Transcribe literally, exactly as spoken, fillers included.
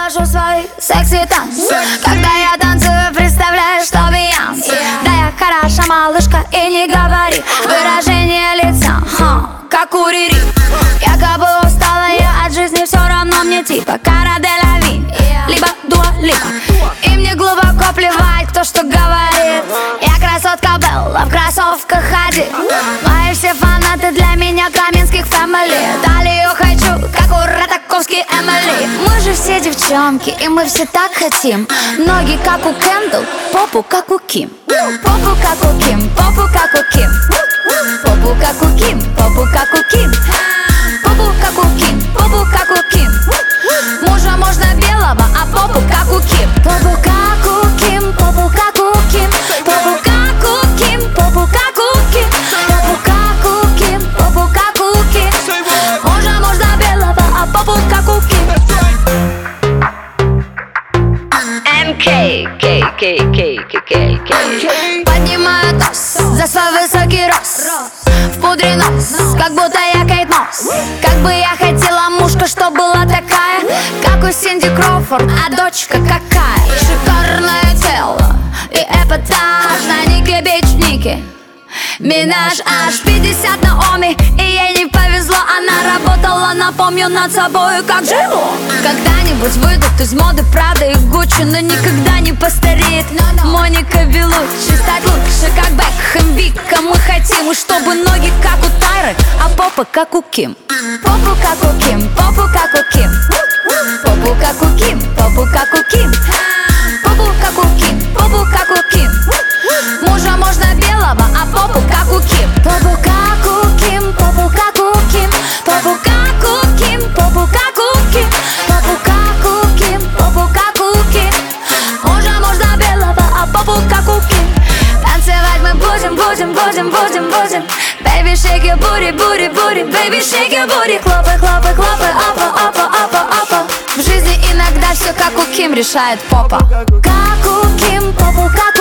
вывожу свой секси-танц. Когда я танцую, представляю, что Бейонсе. Да, я хороша малышка, и не говори. Выражение лица, ха, как у Рири. Якобы устала я от жизни, все равно мне типа Кара де ла Ви, либо Дуа Липа. И мне глубоко плевать, кто что говорит. Я красотка Белла, в кроссовках ходит. Мои все фанаты для меня Каменских фэмили. Талию хочу, как у Ратаковский Эмили. Мы же все девчонки, и мы все так хотим. Ноги как у Кендалл, попу как у Ким. Попу как у Ким, попу как у Ким. Попу как у Ким, попу как у Ким. Попу как у Ким, попу как у Ким. Мужа можно белого, а попу как у Ким. Попу как у Ким, попу как у Ким. Попу как у Ким, попу как у Ким. Попу как у Ким, попу как у Ким. Мужа можно белого, а попу как у Ким. эм кей, кей, кей, кей, кей, кей. Поднимаю тост за свой высокий рост. В пудре нос, как будто я Кейт Мосс. Как бы я хотела мушка, что была такая, как у Синди Кроуфорд, а дочка какая. Шикарное тело и эпатаж на Нике Бич Нике Минаж аж пятьдесят на Оми, и ей не повезло. Она работала, напомню, над собой, как жило. Когда-нибудь выйдут из моды Прада и Гуччи, но никогда не постареет Моника Белуччи. Стать лучше, как Бекхэм, Вика. Мы хотим, чтобы ноги как у Тайры, а попа как у Ким. Попу как у Ким, попу как у Ким. Попу как у Ким, попу как у Ким. Попу как у Ким, попу как у Ким. Мужа можно белого, а попу как у Ким. Попу как у Ким, попу как у Ким. Попу как у Ким, попу как у Ким. Попу как у Ким, попу как у Ким. Мужа можно белого, а попу как у Ким. Танцевать мы будем, будем, будем, будем, будем. Baby, shake your booty, booty, booty. Baby, shake your booty. Хлопай, хлопай, хлопай, апа, апа, апа, апа. В жизни иногда все как у Ким решает попа. Как у Ким, попу как